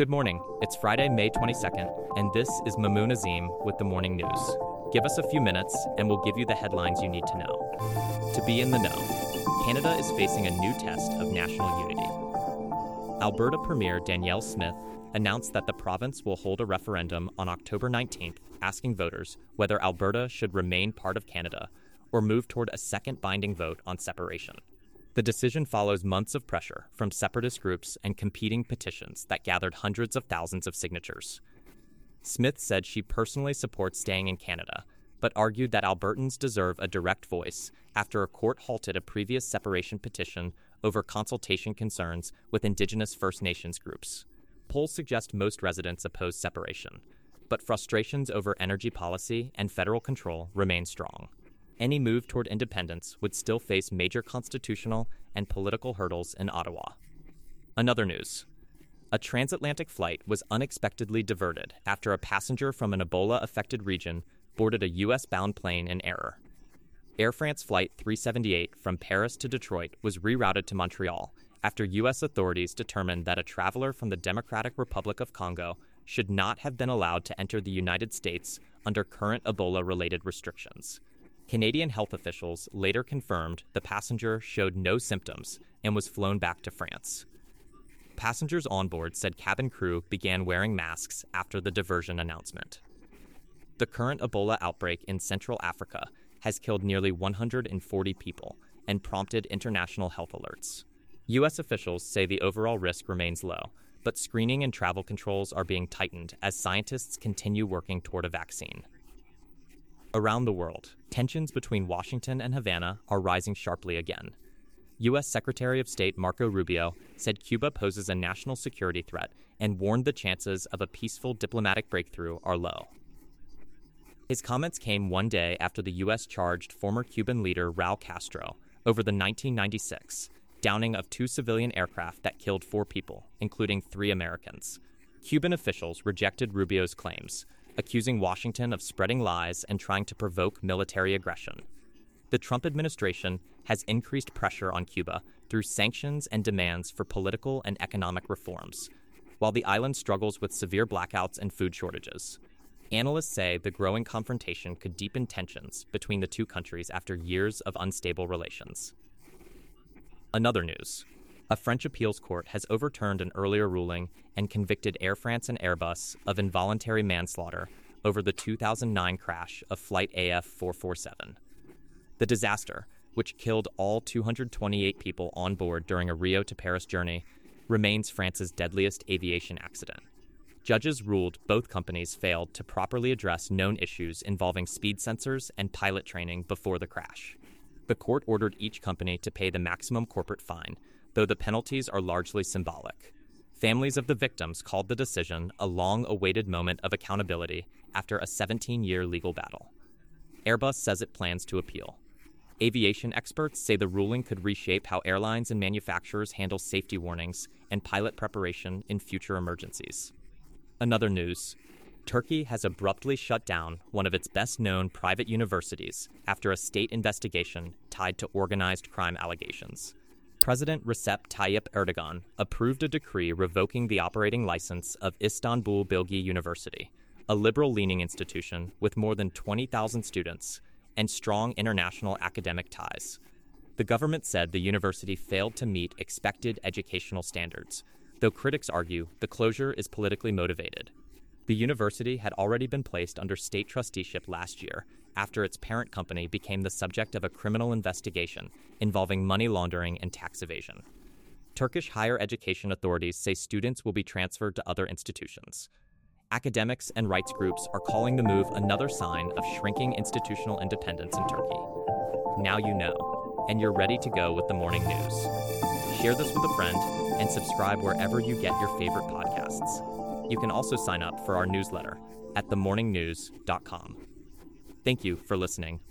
Good morning. It's Friday, May 22nd, and this is Mamoon Azim with the Morning News. Give us a few minutes, and we'll give you the headlines you need to know. To be in the know, Canada is facing a new test of national unity. Alberta Premier Danielle Smith announced that the province will hold a referendum on October 19th asking voters whether Alberta should remain part of Canada or move toward a second binding vote on separation. The decision follows months of pressure from separatist groups and competing petitions that gathered hundreds of thousands of signatures. Smith said she personally supports staying in Canada, but argued that Albertans deserve a direct voice after a court halted a previous separation petition over consultation concerns with Indigenous First Nations groups. Polls suggest most residents oppose separation, but frustrations over energy policy and federal control remain strong. Any move toward independence would still face major constitutional and political hurdles in Ottawa. Another news. A transatlantic flight was unexpectedly diverted after a passenger from an Ebola-affected region boarded a U.S.-bound plane in error. Air France Flight 378 from Paris to Detroit was rerouted to Montreal after U.S. authorities determined that a traveler from the Democratic Republic of Congo should not have been allowed to enter the United States under current Ebola-related restrictions. Canadian health officials later confirmed the passenger showed no symptoms and was flown back to France. Passengers on board said cabin crew began wearing masks after the diversion announcement. The current Ebola outbreak in Central Africa has killed nearly 140 people and prompted international health alerts. U.S. officials say the overall risk remains low, but screening and travel controls are being tightened as scientists continue working toward a vaccine. Around the world, tensions between Washington and Havana are rising sharply again. U.S. Secretary of State Marco Rubio said Cuba poses a national security threat and warned the chances of a peaceful diplomatic breakthrough are low. His comments came one day after the U.S. charged former Cuban leader Raul Castro over the 1996 downing of two civilian aircraft that killed 4 people, including 3 Americans. Cuban officials rejected Rubio's claims, accusing Washington of spreading lies and trying to provoke military aggression. The Trump administration has increased pressure on Cuba through sanctions and demands for political and economic reforms, while the island struggles with severe blackouts and food shortages. Analysts say the growing confrontation could deepen tensions between the two countries after years of unstable relations. Another news. A French appeals court has overturned an earlier ruling and convicted Air France and Airbus of involuntary manslaughter over the 2009 crash of Flight AF447. The disaster, which killed all 228 people on board during a Rio to Paris journey, remains France's deadliest aviation accident. Judges ruled both companies failed to properly address known issues involving speed sensors and pilot training before the crash. The court ordered each company to pay the maximum corporate fine, though the penalties are largely symbolic. Families of the victims called the decision a long-awaited moment of accountability after a 17-year legal battle. Airbus says it plans to appeal. Aviation experts say the ruling could reshape how airlines and manufacturers handle safety warnings and pilot preparation in future emergencies. Another news. Turkey has abruptly shut down one of its best-known private universities after a state investigation tied to organized crime allegations. President Recep Tayyip Erdogan approved a decree revoking the operating license of Istanbul Bilgi University, a liberal-leaning institution with more than 20,000 students and strong international academic ties. The government said the university failed to meet expected educational standards, though critics argue the closure is politically motivated. The university had already been placed under state trusteeship last year after its parent company became the subject of a criminal investigation involving money laundering and tax evasion. Turkish higher education authorities say students will be transferred to other institutions. Academics and rights groups are calling the move another sign of shrinking institutional independence in Turkey. Now you know, and you're ready to go with the morning news. Share this with a friend and subscribe wherever you get your favorite podcasts. You can also sign up for our newsletter at themorningnews.com. Thank you for listening.